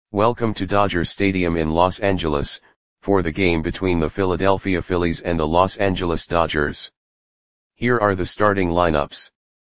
Welcome to Dodger Stadium in Los Angeles, for the game between the Philadelphia Phillies and the Los Angeles Dodgers. Here are the starting lineups.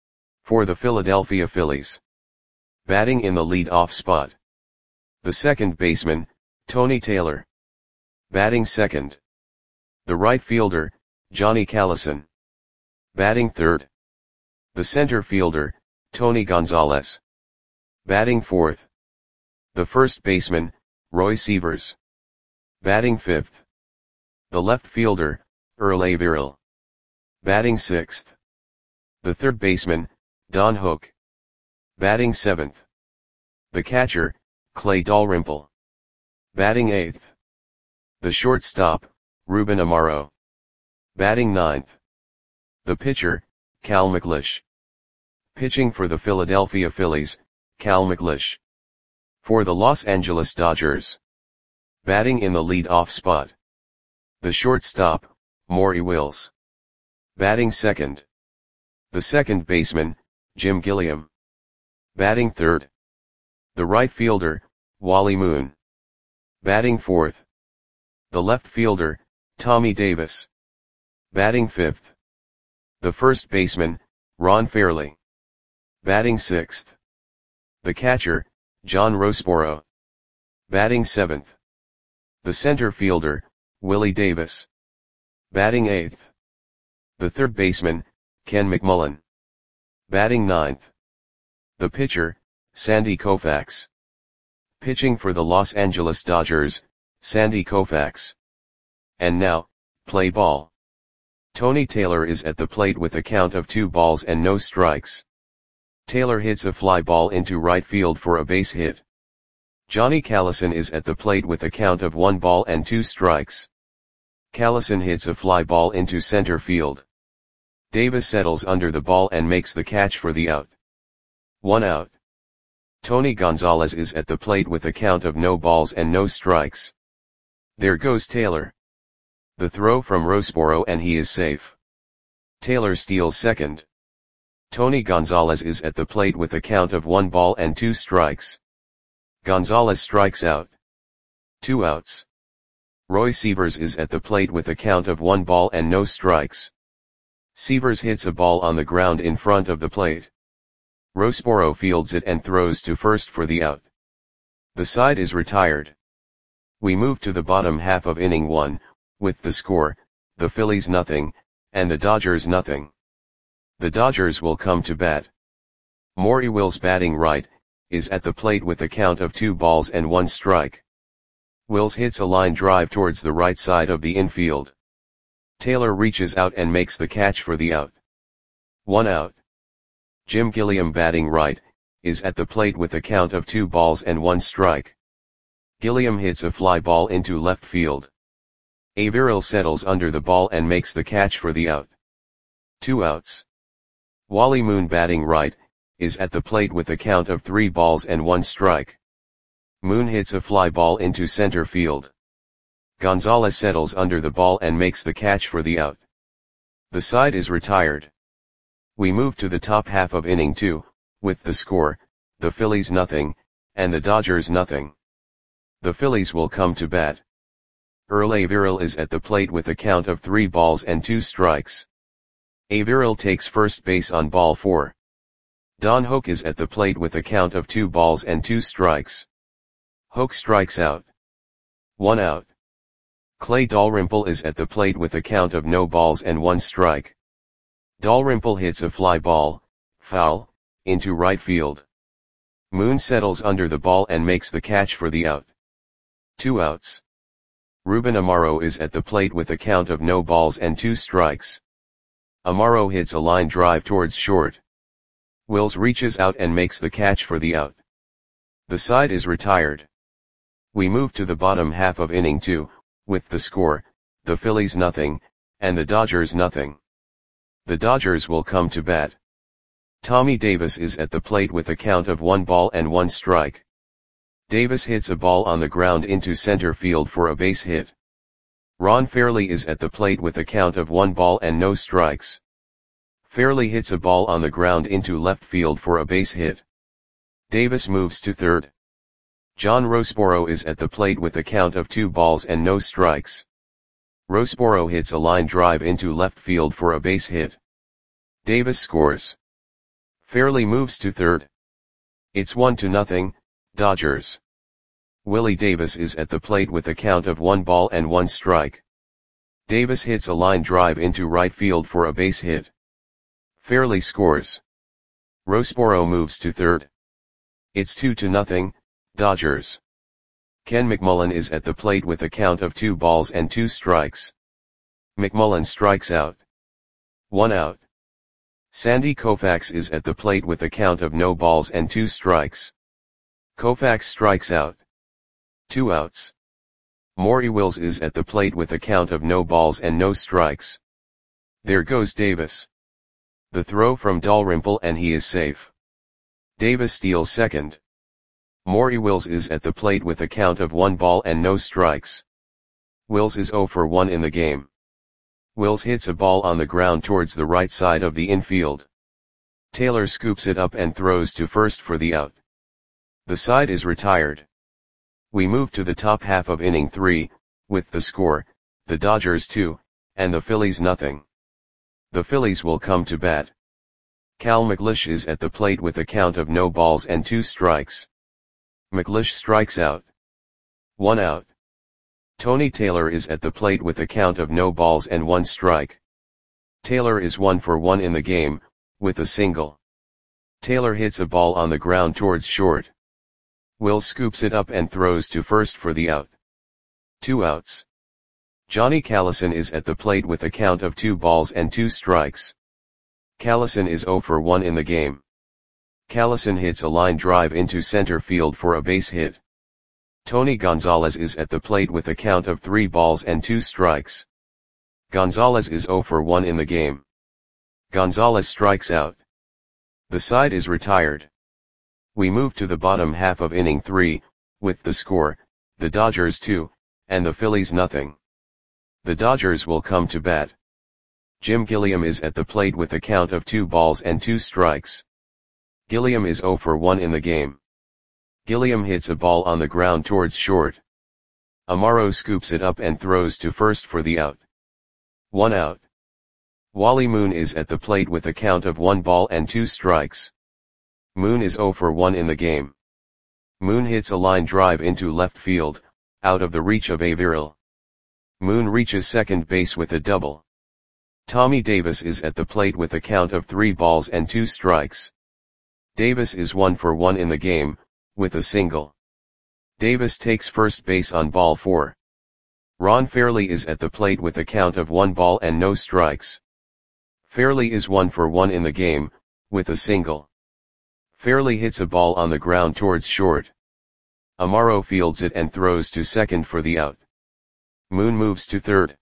For the Philadelphia Phillies. Batting in the lead-off spot. The second baseman, Tony Taylor. Batting second. The right fielder, Johnny Callison. Batting third. The center fielder, Tony Gonzalez. Batting fourth. The first baseman, Roy Sievers. Batting fifth. The left fielder, Earl Averill. Batting sixth. The third baseman, Don Hook. Batting seventh. The catcher, Clay Dalrymple. Batting eighth. The shortstop, Ruben Amaro. Batting ninth. The pitcher, Cal McLeish. Pitching for the Philadelphia Phillies, Cal McLeish. For the Los Angeles Dodgers. Batting in the lead-off spot. The shortstop, Maury Wills. Batting second. The second baseman, Jim Gilliam. Batting third. The right fielder, Wally Moon. Batting fourth. The left fielder, Tommy Davis. Batting fifth. The first baseman, Ron Fairly. Batting sixth. The catcher, John Roseboro. Batting seventh. The center fielder, Willie Davis. Batting eighth. The third baseman, Ken McMullen. Batting ninth. The pitcher, Sandy Koufax. Pitching for the Los Angeles Dodgers, Sandy Koufax. And now, play ball. Tony Taylor is at the plate with a count of 2 balls and no strikes. Taylor hits a fly ball into right field for a base hit. Johnny Callison is at the plate with a count of 1 ball and 2 strikes. Callison hits a fly ball into center field. Davis settles under the ball and makes the catch for the out. 1 out. Tony Gonzalez is at the plate with a count of no balls and no strikes. There goes Taylor. The throw from Roseboro and he is safe. Taylor steals second. Tony Gonzalez is at the plate with a count of 1 ball and 2 strikes. Gonzalez strikes out. 2 outs. Roy Sievers is at the plate with a count of 1 ball and no strikes. Sievers hits a ball on the ground in front of the plate. Roseboro fields it and throws to first for the out. The side is retired. We move to the bottom half of inning 1, with the score, the Phillies nothing, and the Dodgers nothing. The Dodgers will come to bat. Maury Wills batting right, is at the plate with a count of 2 balls and 1 strike. Wills hits a line drive towards the right side of the infield. Taylor reaches out and makes the catch for the out. 1 out. Jim Gilliam batting right, is at the plate with a count of 2 balls and 1 strike. Gilliam hits a fly ball into left field. Averill settles under the ball and makes the catch for the out. 2 outs. Wally Moon batting right, is at the plate with a count of 3 balls and 1 strike. Moon hits a fly ball into center field. Gonzalez settles under the ball and makes the catch for the out. The side is retired. We move to the top half of inning 2, with the score, the Phillies nothing, and the Dodgers nothing. The Phillies will come to bat. Earl Averill is at the plate with a count of 3 balls and 2 strikes. Averill takes first base on ball 4. Don Hook is at the plate with a count of 2 balls and 2 strikes. Hook strikes out. 1 out. Clay Dalrymple is at the plate with a count of no balls and 1 strike. Dalrymple hits a fly ball, foul, into right field. Moon settles under the ball and makes the catch for the out. 2 outs. Ruben Amaro is at the plate with a count of no balls and 2 strikes. Amaro hits a line drive towards short. Wills reaches out and makes the catch for the out. The side is retired. We move to the bottom half of inning 2, with the score, the Phillies nothing, and the Dodgers nothing. The Dodgers will come to bat. Tommy Davis is at the plate with a count of 1 ball and 1 strike. Davis hits a ball on the ground into center field for a base hit. Ron Fairly is at the plate with a count of 1 ball and no strikes. Fairly hits a ball on the ground into left field for a base hit. Davis moves to third. John Roseboro is at the plate with a count of 2 balls and no strikes. Roseboro hits a line drive into left field for a base hit. Davis scores. Fairley moves to third. It's 1-0, Dodgers. Willie Davis is at the plate with a count of 1 ball and 1 strike. Davis hits a line drive into right field for a base hit. Fairley scores. Roseboro moves to third. It's 2-0, Dodgers. Ken McMullen is at the plate with a count of 2 balls and 2 strikes. McMullen strikes out. 1 out. Sandy Koufax is at the plate with a count of no balls and 2 strikes. Koufax strikes out. 2 outs. Maury Wills is at the plate with a count of no balls and no strikes. There goes Davis. The throw from Dalrymple and he is safe. Davis steals second. Maury Wills is at the plate with a count of 1 ball and no strikes. Wills is 0 for 1 in the game. Wills hits a ball on the ground towards the right side of the infield. Taylor scoops it up and throws to first for the out. The side is retired. We move to the top half of inning 3, with the score, the Dodgers 2, and the Phillies nothing. The Phillies will come to bat. Cal McLeish is at the plate with a count of no balls and 2 strikes. McLeish strikes out. 1 out. Tony Taylor is at the plate with a count of no balls and 1 strike. Taylor is 1 for 1 in the game, with a single. Taylor hits a ball on the ground towards short. Will scoops it up and throws to first for the out. 2 outs. Johnny Callison is at the plate with a count of 2 balls and 2 strikes. Callison is 0 for 1 in the game. Callison hits a line drive into center field for a base hit. Tony Gonzalez is at the plate with a count of 3 balls and 2 strikes. Gonzalez is 0 for 1 in the game. Gonzalez strikes out. The side is retired. We move to the bottom half of inning 3, with the score, the Dodgers 2, and the Phillies nothing. The Dodgers will come to bat. Jim Gilliam is at the plate with a count of 2 balls and 2 strikes. Gilliam is 0 for 1 in the game. Gilliam hits a ball on the ground towards short. Amaro scoops it up and throws to first for the out. 1 out. Wally Moon is at the plate with a count of 1 ball and 2 strikes. Moon is 0 for 1 in the game. Moon hits a line drive into left field, out of the reach of Averill. Moon reaches second base with a double. Tommy Davis is at the plate with a count of 3 balls and 2 strikes. Davis is 1 for 1 in the game, with a single. Davis takes first base on ball 4. Ron Fairley is at the plate with a count of 1 ball and no strikes. Fairley is 1 for 1 in the game, with a single. Fairley hits a ball on the ground towards short. Amaro fields it and throws to second for the out. Moon moves to third.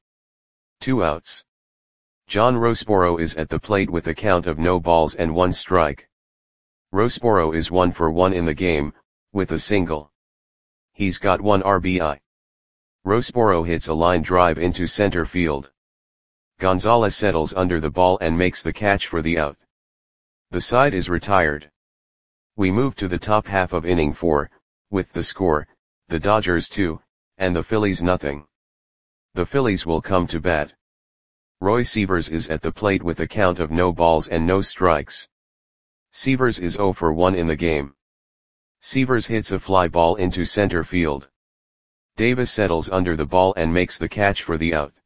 2 outs. John Roseboro is at the plate with a count of no balls and 1 strike. Roseboro is 1 for 1 in the game, with a single. He's got 1 RBI. Roseboro hits a line drive into center field. Gonzalez settles under the ball and makes the catch for the out. The side is retired. We move to the top half of inning 4, with the score, the Dodgers 2, and the Phillies nothing. The Phillies will come to bat. Roy Sievers is at the plate with a count of no balls and no strikes. Sievers is 0 for 1 in the game. Sievers hits a fly ball into center field. Davis settles under the ball and makes the catch for the out.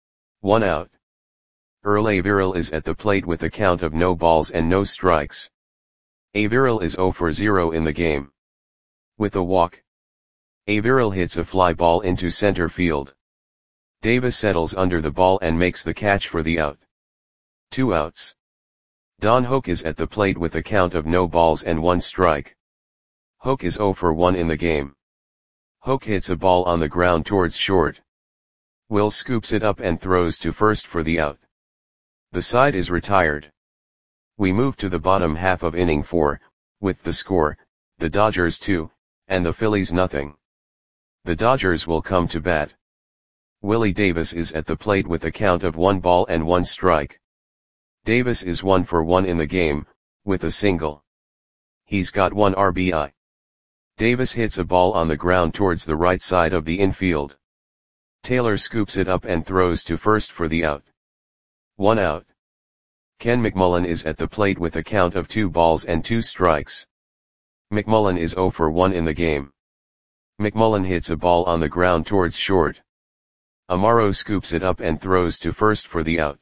1 out. Earl Averill is at the plate with a count of no balls and no strikes. Averill is 0 for 0 in the game. With a walk. Averill hits a fly ball into center field. Davis settles under the ball and makes the catch for the out. 2 outs. Don Hoak is at the plate with a count of no balls and 1 strike. Hoak is 0 for 1 in the game. Hoak hits a ball on the ground towards short. Will scoops it up and throws to first for the out. The side is retired. We move to the bottom half of inning 4, with the score, the Dodgers 2, and the Phillies nothing. The Dodgers will come to bat. Willie Davis is at the plate with a count of 1 ball and 1 strike. Davis is 1 for 1 in the game, with a single. He's got 1 RBI. Davis hits a ball on the ground towards the right side of the infield. Taylor scoops it up and throws to first for the out. 1 out. Ken McMullen is at the plate with a count of 2 balls and 2 strikes. McMullen is 0 for 1 in the game. McMullen hits a ball on the ground towards short. Amaro scoops it up and throws to first for the out.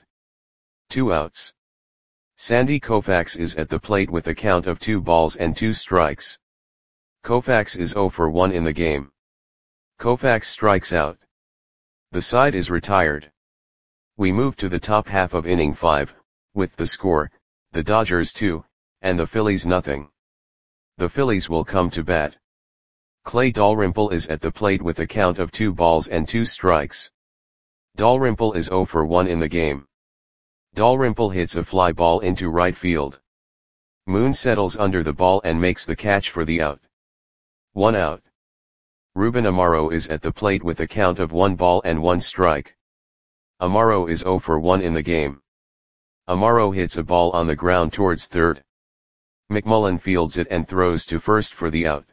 2 outs. Sandy Koufax is at the plate with a count of 2 balls and 2 strikes. Koufax is 0 for 1 in the game. Koufax strikes out. The side is retired. We move to the top half of inning 5, with the score, the Dodgers 2, and the Phillies nothing. The Phillies will come to bat. Clay Dalrymple is at the plate with a count of 2 balls and 2 strikes. Dalrymple is 0 for 1 in the game. Dalrymple hits a fly ball into right field. Moon settles under the ball and makes the catch for the out. 1 out. Ruben Amaro is at the plate with a count of 1 ball and 1 strike. Amaro is 0 for 1 in the game. Amaro hits a ball on the ground towards third. McMullen fields it and throws to first for the out.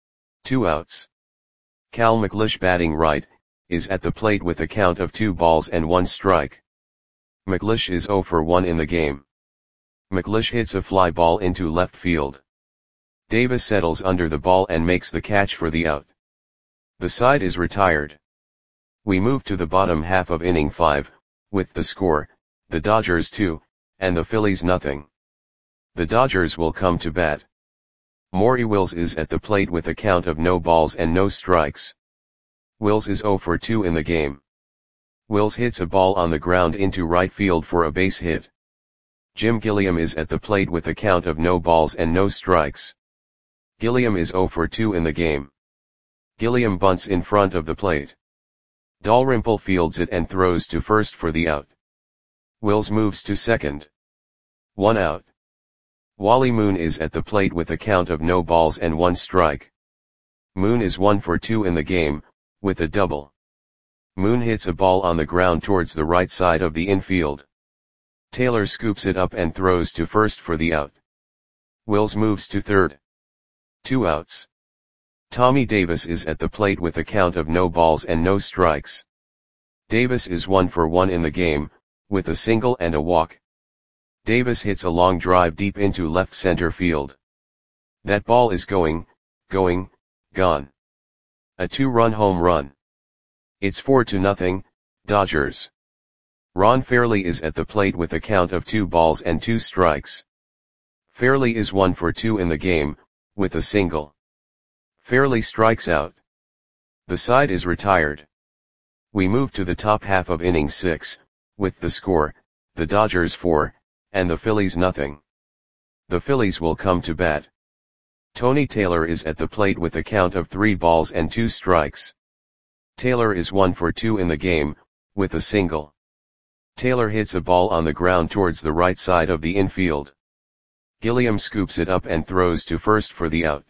2 outs. Cal McLeish, batting right, is at the plate with a count of 2 balls and 1 strike. McLeish is 0 for 1 in the game. McLeish hits a fly ball into left field. Davis settles under the ball and makes the catch for the out. The side is retired. We move to the bottom half of inning 5, with the score, the Dodgers 2, and the Phillies nothing. The Dodgers will come to bat. Maury Wills is at the plate with a count of no balls and no strikes. Wills is 0 for 2 in the game. Wills hits a ball on the ground into right field for a base hit. Jim Gilliam is at the plate with a count of no balls and no strikes. Gilliam is 0 for 2 in the game. Gilliam bunts in front of the plate. Dalrymple fields it and throws to first for the out. Wills moves to second. 1 out. Wally Moon is at the plate with a count of no balls and 1 strike. Moon is 1 for 2 in the game, with a double. Moon hits a ball on the ground towards the right side of the infield. Taylor scoops it up and throws to first for the out. Wills moves to third. 2 outs. Tommy Davis is at the plate with a count of no balls and no strikes. Davis is 1 for 1 in the game, with a single and a walk. Davis hits a long drive deep into left center field. That ball is gone. A 2-run home run. It's 4-0, Dodgers. Ron Fairly is at the plate with a count of 2 balls and 2 strikes. Fairly is 1 for 2 in the game, with a single. Fairly strikes out. The side is retired. We move to the top half of inning 6, with the score, the Dodgers 4, and the Phillies nothing. The Phillies will come to bat. Tony Taylor is at the plate with a count of 3 balls and 2 strikes. Taylor is 1 for 2 in the game, with a single. Taylor hits a ball on the ground towards the right side of the infield. Gilliam scoops it up and throws to first for the out.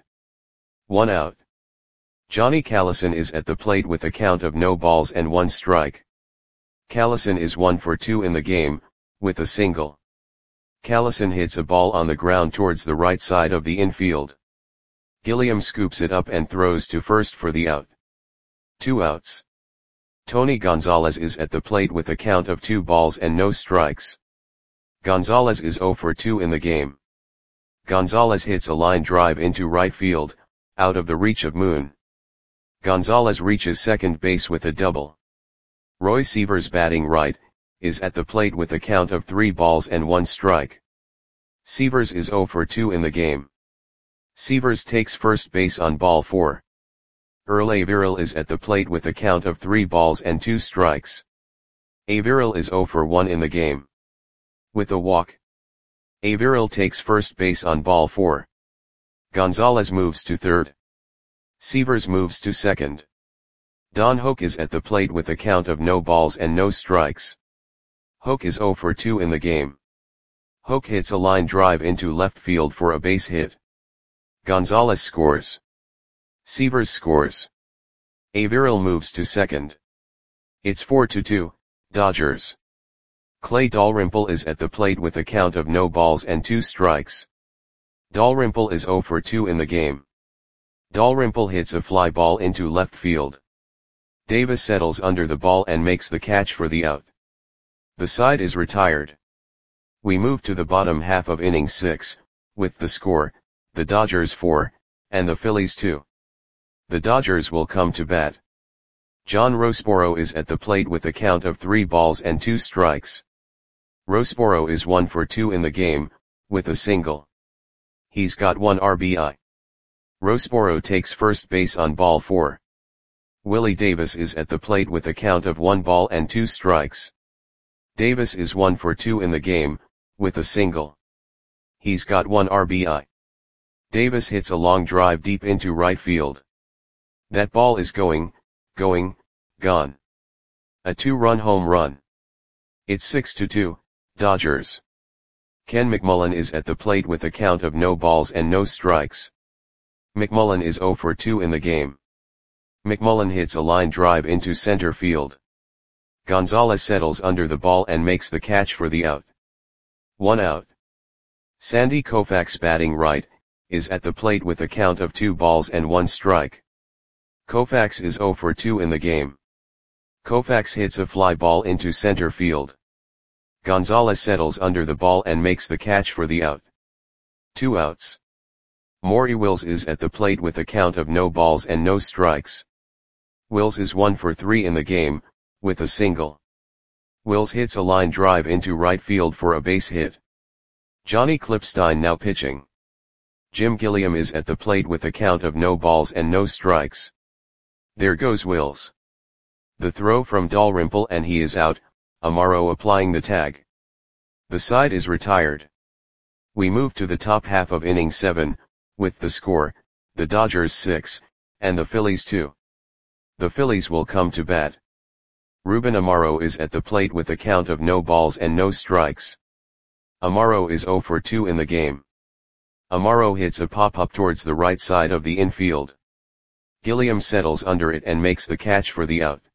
1 out. Johnny Callison is at the plate with a count of no balls and 1 strike. Callison is 1 for 2 in the game, with a single. Callison hits a ball on the ground towards the right side of the infield. Gilliam scoops it up and throws to first for the out. 2 outs. Tony Gonzalez is at the plate with a count of 2 balls and no strikes. Gonzalez is 0 for 2 in the game. Gonzalez hits a line drive into right field, out of the reach of Moon. Gonzalez reaches second base with a double. Roy Sievers, batting right, is at the plate with a count of 3 balls and 1 strike. Sievers is 0 for 2 in the game. Sievers takes first base on ball 4. Earl Averill is at the plate with a count of 3 balls and 2 strikes. Averill is 0 for 1 in the game. With a walk. Averill takes first base on ball 4. Gonzalez moves to third. Sievers moves to second. Don Hoak is at the plate with a count of no balls and no strikes. Hoak is 0 for 2 in the game. Hoak hits a line drive into left field for a base hit. Gonzalez scores. Sievers scores. Averill moves to second. It's 4-2, Dodgers. Clay Dalrymple is at the plate with a count of no balls and 2 strikes. Dalrymple is 0 for 2 in the game. Dalrymple hits a fly ball into left field. Davis settles under the ball and makes the catch for the out. The side is retired. We move to the bottom half of inning 6, with the score, the Dodgers 4, and the Phillies 2. The Dodgers will come to bat. John Roseboro is at the plate with a count of 3 balls and 2 strikes. Roseboro is 1 for 2 in the game, with a single. He's got 1 RBI. Roseboro takes first base on ball 4. Willie Davis is at the plate with a count of 1 ball and 2 strikes. Davis is 1 for 2 in the game, with a single. He's got 1 RBI. Davis hits a long drive deep into right field. That ball is gone. A 2-run home run. It's 6-2, Dodgers. Ken McMullen is at the plate with a count of no balls and no strikes. McMullen is 0 for 2 in the game. McMullen hits a line drive into center field. Gonzalez settles under the ball and makes the catch for the out. 1 out. Sandy Koufax, batting right, is at the plate with a count of 2 balls and 1 strike. Koufax is 0 for 2 in the game. Koufax hits a fly ball into center field. Gonzalez settles under the ball and makes the catch for the out. 2 outs. Maury Wills is at the plate with a count of no balls and no strikes. Wills is 1 for 3 in the game, with a single. Wills hits a line drive into right field for a base hit. Johnny Clipstein now pitching. Jim Gilliam is at the plate with a count of no balls and no strikes. There goes Wills. The throw from Dalrymple and he is out, Amaro applying the tag. The side is retired. We move to the top half of inning 7, with the score, the Dodgers 6, and the Phillies 2. The Phillies will come to bat. Ruben Amaro is at the plate with a count of no balls and no strikes. Amaro is 0 for 2 in the game. Amaro hits a pop-up towards the right side of the infield. Gilliam settles under it and makes the catch for the out.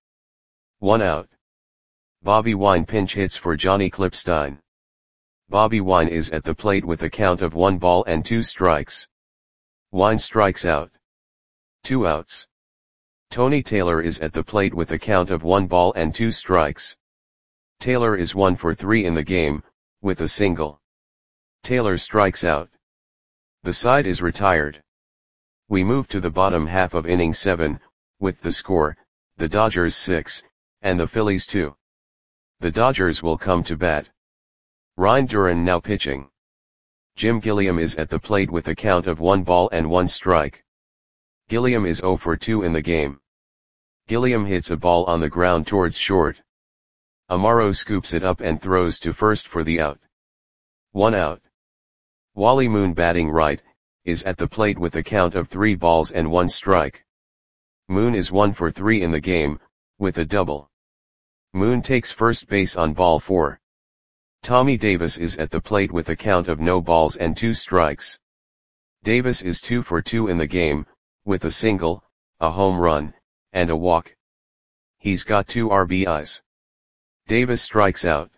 1 out. Bobby Wine pinch hits for Johnny Clipstein. Bobby Wine is at the plate with a count of 1 ball and 2 strikes. Wine strikes out. 2 outs. Tony Taylor is at the plate with a count of 1 ball and 2 strikes. Taylor is 1 for 3 in the game, with a single. Taylor strikes out. The side is retired. We move to the bottom half of inning 7, with the score, the Dodgers 6, and the Phillies 2. The Dodgers will come to bat. Ryan Duran now pitching. Jim Gilliam is at the plate with a count of 1 ball and 1 strike. Gilliam is 0 for 2 in the game. Gilliam hits a ball on the ground towards short. Amaro scoops it up and throws to first for the out. 1 out. Wally Moon, batting right, is at the plate with a count of 3 balls and 1 strike. Moon is 1 for 3 in the game, with a double. Moon takes first base on ball 4. Tommy Davis is at the plate with a count of no balls and 2 strikes. Davis is 2 for 2 in the game, with a single, a home run, and a walk. He's got 2 RBIs. Davis strikes out.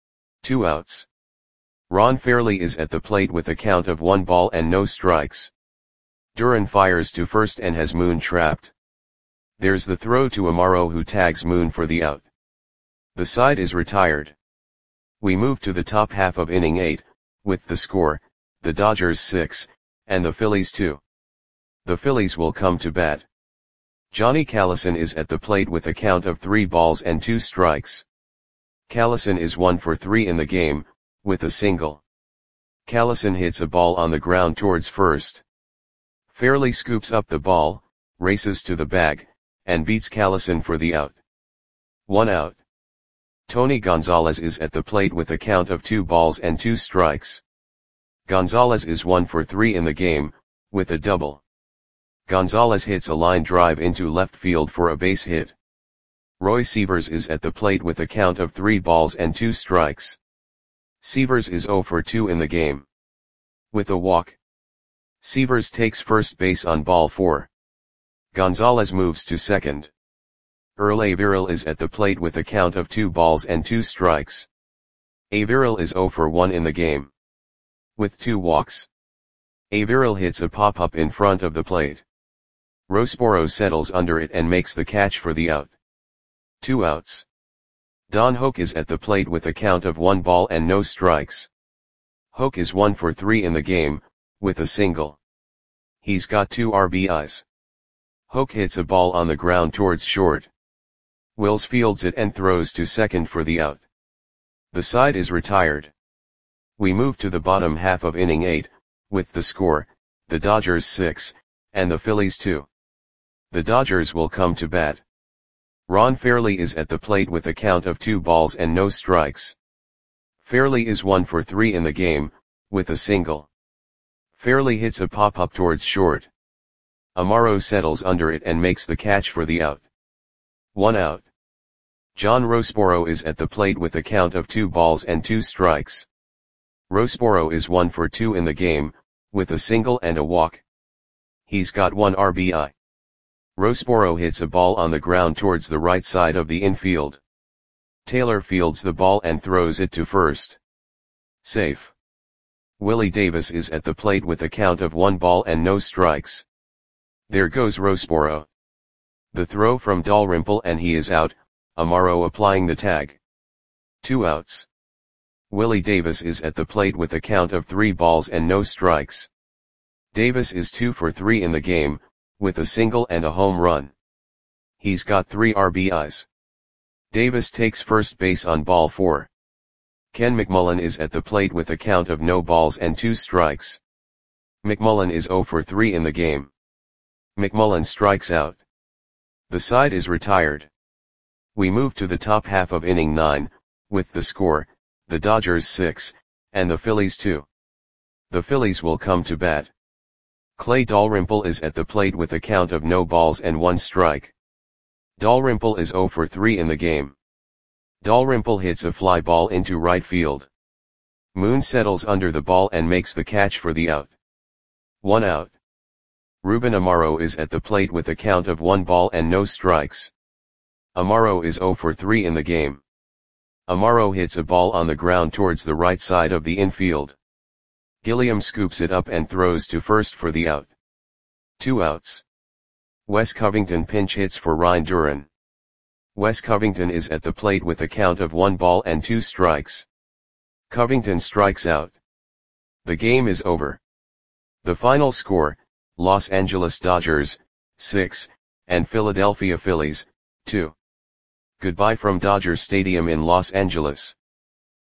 2 outs. Ron Fairley is at the plate with a count of 1 ball and no strikes. Duran fires to first and has Moon trapped. There's the throw to Amaro, who tags Moon for the out. The side is retired. We move to the top half of inning 8, with the score, the Dodgers 6, and the Phillies 2. The Phillies will come to bat. Johnny Callison is at the plate with a count of 3 balls and 2 strikes. Callison is 1 for 3 in the game, with a single. Callison hits a ball on the ground towards first. Fairley scoops up the ball, races to the bag, and beats Callison for the out. 1 out. Tony Gonzalez is at the plate with a count of 2 balls and 2 strikes. Gonzalez is 1 for 3 in the game, with a double. Gonzalez hits a line drive into left field for a base hit. Roy Sievers is at the plate with a count of 3 balls and 2 strikes. Sievers is 0 for 2 in the game. With a walk. Sievers takes first base on ball 4. Gonzalez moves to second. Earl Averill is at the plate with a count of 2 balls and 2 strikes. Averill is 0 for 1 in the game. With 2 walks. Averill hits a pop-up in front of the plate. Rossboro settles under it and makes the catch for the out. 2 outs. Don Hoak is at the plate with a count of 1 ball and no strikes. Hoak is 1 for 3 in the game, with a single. He's got 2 RBIs. Hoak hits a ball on the ground towards short. Wills fields it and throws to second for the out. The side is retired. We move to the bottom half of inning 8, with the score, the Dodgers 6, and the Phillies 2. The Dodgers will come to bat. Ron Fairly is at the plate with a count of 2 balls and no strikes. Fairly is 1 for 3 in the game, with a single. Fairly hits a pop-up towards short. Amaro settles under it and makes the catch for the out. 1 out. John Rossboro is at the plate with a count of 2 balls and 2 strikes. Rossboro is 1 for 2 in the game, with a single and a walk. He's got 1 RBI. Rossboro hits a ball on the ground towards the right side of the infield. Taylor fields the ball and throws it to first. Safe. Willie Davis is at the plate with a count of 1 ball and no strikes. There goes Rossboro. The throw from Dalrymple and he is out, Amaro applying the tag. 2 outs. Willie Davis is at the plate with a count of 3 balls and no strikes. Davis is 2 for 3 in the game, with a single and a home run. He's got 3 RBIs. Davis takes first base on ball 4. Ken McMullen is at the plate with a count of no balls and 2 strikes. McMullen is 0 for 3 in the game. McMullen strikes out. The side is retired. We move to the top half of inning 9, with the score, the Dodgers 6, and the Phillies 2. The Phillies will come to bat. Clay Dalrymple is at the plate with a count of no balls and 1 strike. Dalrymple is 0 for 3 in the game. Dalrymple hits a fly ball into right field. Moon settles under the ball and makes the catch for the out. 1 out. Ruben Amaro is at the plate with a count of 1 ball and no strikes. Amaro is 0 for 3 in the game. Amaro hits a ball on the ground towards the right side of the infield. Gilliam scoops it up and throws to first for the out. 2 outs. Wes Covington pinch hits for Ryan Duran. Wes Covington is at the plate with a count of 1 ball and 2 strikes. Covington strikes out. The game is over. The final score, Los Angeles Dodgers, 6, and Philadelphia Phillies, 2. Goodbye from Dodger Stadium in Los Angeles.